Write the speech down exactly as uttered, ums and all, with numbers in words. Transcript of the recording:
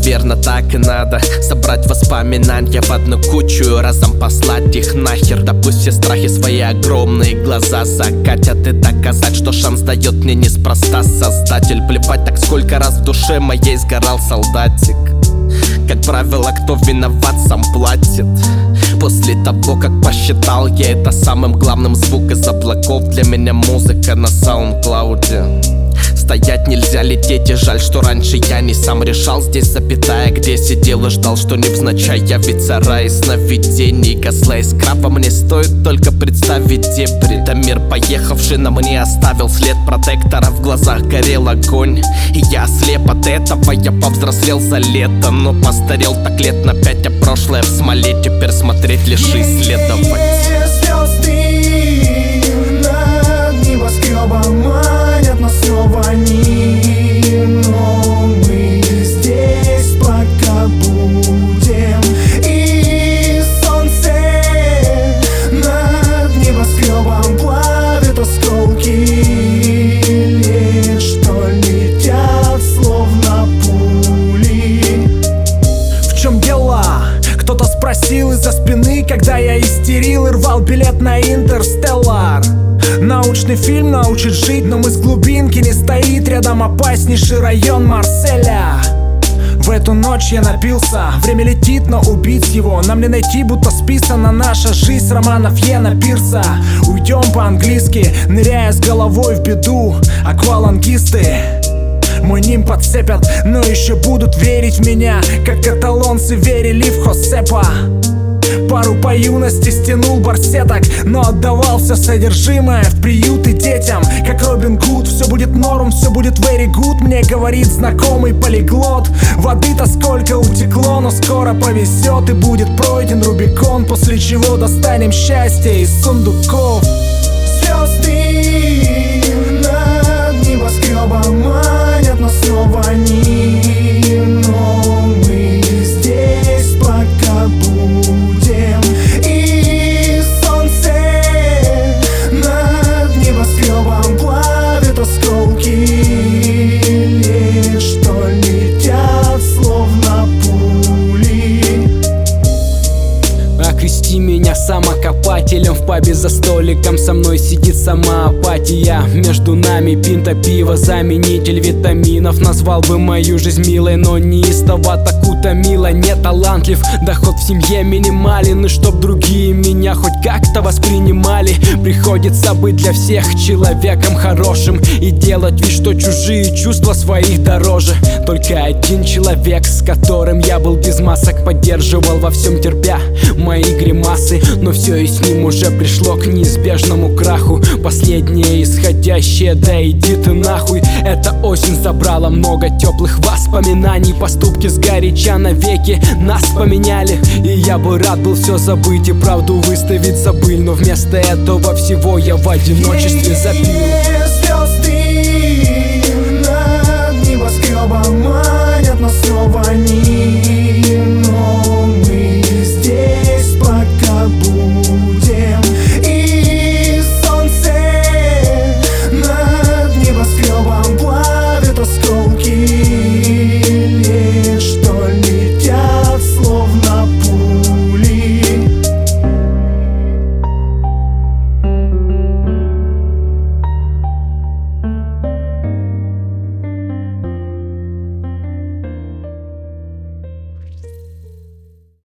наверно, так и надо. Собрать воспоминания в одну кучу и разом послать их нахер. Да пусть все страхи свои огромные глаза закатят, и доказать, что шанс дает мне неспроста Создатель. Плевать, так сколько раз в душе моей сгорал солдатик. Как правило, кто виноват, сам платит. После того, как посчитал я это самым главным звук из облаков, для меня музыка на саундклауде. Стоять нельзя, лететь, и жаль, что раньше я не сам решал. Здесь запятая, где сидел и ждал, что невзначай явится рай сновидений. Козла из краба мне стоит только представить дебри. Да мир, поехавший на мне, оставил след протектора. В глазах горел огонь, и я ослеп от этого. Я повзрослел за лето, но постарел так лет на пять. А прошлое в смоле, теперь смотреть лишь исследовать. Звезды над небоскребом манят нас снова они, но мы здесь пока будем. И солнце над небоскребом плавит осколки, лишь что летят словно пули. В чем дело? Кто-то спросил из-за спины, когда я истерил и рвал билет на Интерстеллар. Научный фильм научит жить, но мы с глубинки не стоит рядом опаснейший район Марселя. В эту ночь я напился, время летит, но убить его нам не найти, будто списана наша жизнь с романов Йена Пирса. Уйдем по-английски, ныряя с головой в беду. Аквалангисты мой ним подцепят, но еще будут верить в меня, как каталонцы верили в Хосепа. Пару по юности стянул барсеток, но отдавал все содержимое в приюты детям. Как Робин Гуд, все будет норм, все будет very good, мне говорит знакомый полиглот. Воды-то сколько утекло, но скоро повезет и будет пройден Рубикон, после чего достанем счастье из сундуков. Звезды над небоскребом манят нас снова они, но мы здесь пока будем. И солнце над небоскребом плавит осколки, лишь что летят словно пули. Окрести меня самокопателем, в пабе за столиком со мной сидит сама апатия. Между нами пинта пива, заменитель витаминов. Назвал бы мою жизнь милой, но неистово так утомила. Не талантлив, доход в семье минимален, и чтоб другие меня хоть как-то воспринимали, приходится быть для всех человеком хорошим и делать вид, что чужие чувства своих дороже. Только один человек, с которым я был без масок, поддерживал во всем, терпя мои гримасы, но все и с ним уже пришло к неизбежному краху. Последнее исходящее, да иди ты нахуй. Эта осень забрала много теплых воспоминаний. Поступки сгоряча навеки нас поменяли, и я бы рад был все забыть и правду выставить за быль, но вместо этого всего я в одиночестве запил. Звезды над небоскребом манят нас снова они,